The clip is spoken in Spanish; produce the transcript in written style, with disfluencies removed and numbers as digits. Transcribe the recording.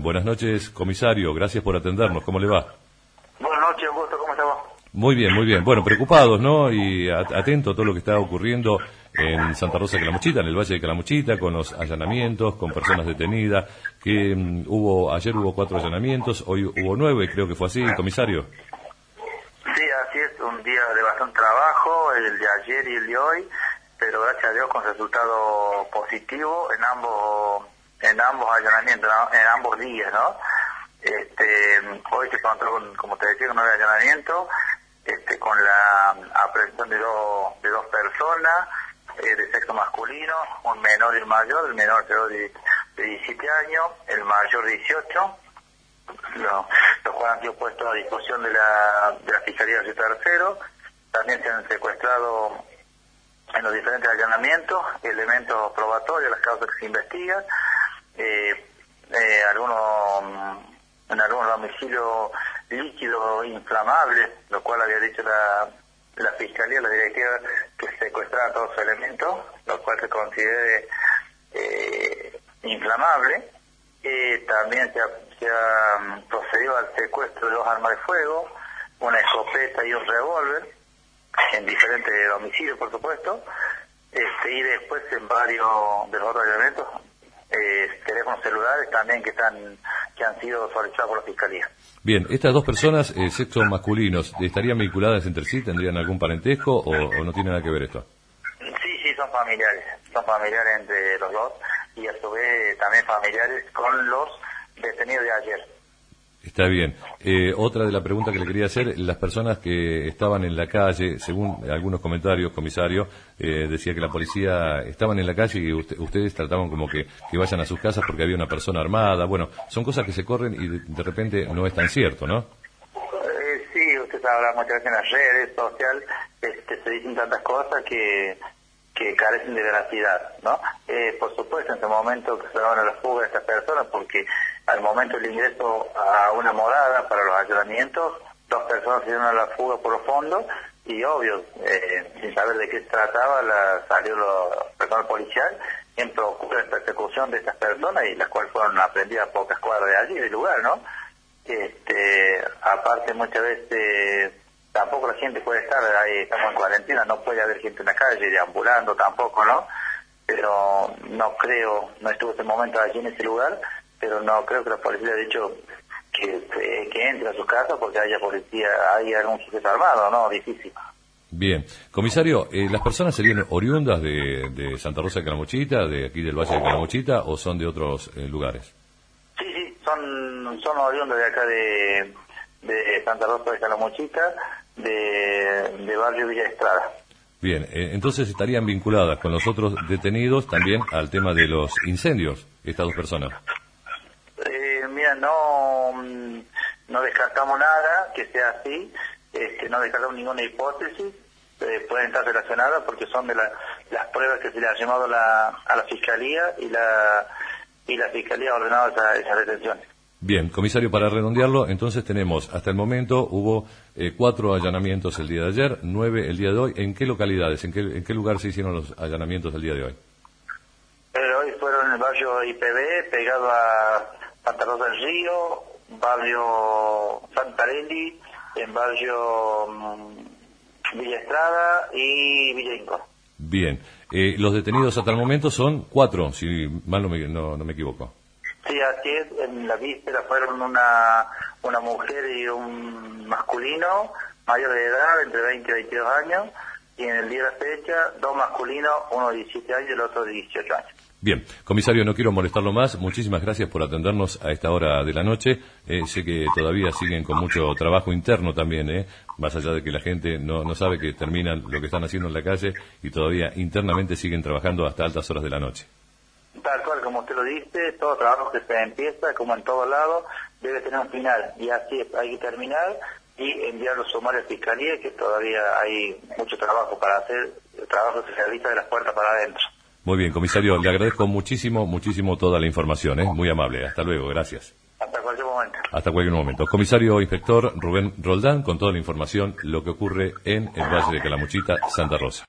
Buenas noches, comisario. Gracias por atendernos. ¿Cómo le va? Buenas noches, Augusto. ¿Cómo estamos? Muy bien, muy bien. Bueno, preocupados, ¿no? Y atento a todo lo que está ocurriendo en Santa Rosa de Calamuchita, en el Valle de Calamuchita, con los allanamientos, con personas detenidas, que ayer hubo 4 allanamientos, hoy hubo 9, creo que fue así, comisario. Sí, así es, un día de bastante trabajo, el de ayer y el de hoy, pero gracias a Dios con resultado positivo en ambos allanamientos, en ambos días, ¿no? Hoy se encontró, como te decía, con 9 allanamientos, con la aprehensión de dos personas, de sexo masculino, un menor y un mayor. El menor de 17 años, el mayor 18, los cuales han sido puestos a disposición de la Fiscalía de Tercero. También se han secuestrado en los diferentes allanamientos elementos probatorios, las causas que se investigan, en algunos domicilios líquidos inflamables, lo cual había dicho la Fiscalía, la directiva, que secuestraba todos los elementos, lo cual se considere inflamable. También se ha procedido al secuestro de 2 armas de fuego, una escopeta y un revólver, en diferentes domicilios, por supuesto, y después en varios de los otros elementos, teléfonos celulares también que han sido solicitados por la Fiscalía. Bien, estas 2 personas, sexos masculinos, ¿estarían vinculadas entre sí? ¿Tendrían algún parentesco o no tiene nada que ver esto? Sí, son familiares entre los dos, y a su vez también familiares con los detenidos de ayer. Está bien. Otra de las preguntas que le quería hacer, las personas que estaban en la calle, según algunos comentarios, comisario, decía que la policía estaban en la calle y ustedes trataban como que vayan a sus casas porque había una persona armada. Bueno, son cosas que se corren y de repente no es tan cierto, ¿no? Sí, usted sabrá, muchas veces en las redes sociales se dicen tantas cosas que carecen de veracidad, ¿no? Por supuesto, en ese momento que se daban a la fuga de estas personas, porque al momento del ingreso a una morada para los allanamientos, 2 personas se dieron a la fuga por los fondos y, obvio, sin saber de qué se trataba, salió el personal policial en procura de persecución de estas personas, y las cuales fueron aprendidas a pocas cuadras de allí, del lugar, ¿no? Aparte, muchas veces tampoco la gente puede estar ahí, estamos en cuarentena, no puede haber gente en la calle deambulando tampoco, ¿no? Pero no estuve en ese momento allí en ese lugar, pero no creo que la policía haya dicho que entre a su casa porque hay algún sujeto armado, ¿no? Difícil. Bien. Comisario, ¿las personas serían oriundas de Santa Rosa de Calamuchita, de aquí del Valle de Calamuchita, o son de otros lugares? Sí, son oriundas de acá de Santa Rosa de Calamuchita, de barrio Villa Estrada. Bien, entonces estarían vinculadas con los otros detenidos también al tema de los incendios, estas 2 personas. Mira, no descartamos nada que sea así, no descartamos ninguna hipótesis, pueden estar relacionadas porque son de las pruebas que se le ha llamado a la Fiscalía, y la Fiscalía ha ordenado esas detenciones. Bien, comisario, para redondearlo, entonces tenemos, hasta el momento hubo 4 allanamientos el día de ayer, 9 el día de hoy. ¿En qué localidades, en qué lugar se hicieron los allanamientos el día de hoy? Hoy fueron en el barrio IPB, pegado a Santa Rosa del Río, barrio Santarelli, en barrio Villa Estrada y Villa Inco. Bien, los detenidos hasta el momento son 4, si mal no me equivoco. Sí, así es. En la víspera fueron una mujer y un masculino mayor de edad, entre 20 y 22 años, y en el día de la fecha 2 masculinos, uno de 17 años y el otro de 18 años. Bien, comisario, no quiero molestarlo más. Muchísimas gracias por atendernos a esta hora de la noche. Sé que todavía siguen con mucho trabajo interno también, más allá de que la gente no sabe que terminan lo que están haciendo en la calle y todavía internamente siguen trabajando hasta altas horas de la noche. Tal cual, como usted lo dice, todo trabajo que se empieza, como en todo lado, debe tener un final. Y así es, hay que terminar y enviar los sumarios a Fiscalía, que todavía hay mucho trabajo para hacer, el trabajo que se realiza de las puertas para adentro. Muy bien, comisario, le agradezco muchísimo toda la información, muy amable. Hasta luego, gracias. Hasta cualquier momento. Hasta cualquier momento. Comisario inspector Rubén Roldán, con toda la información, lo que ocurre en el Valle de Calamuchita, Santa Rosa.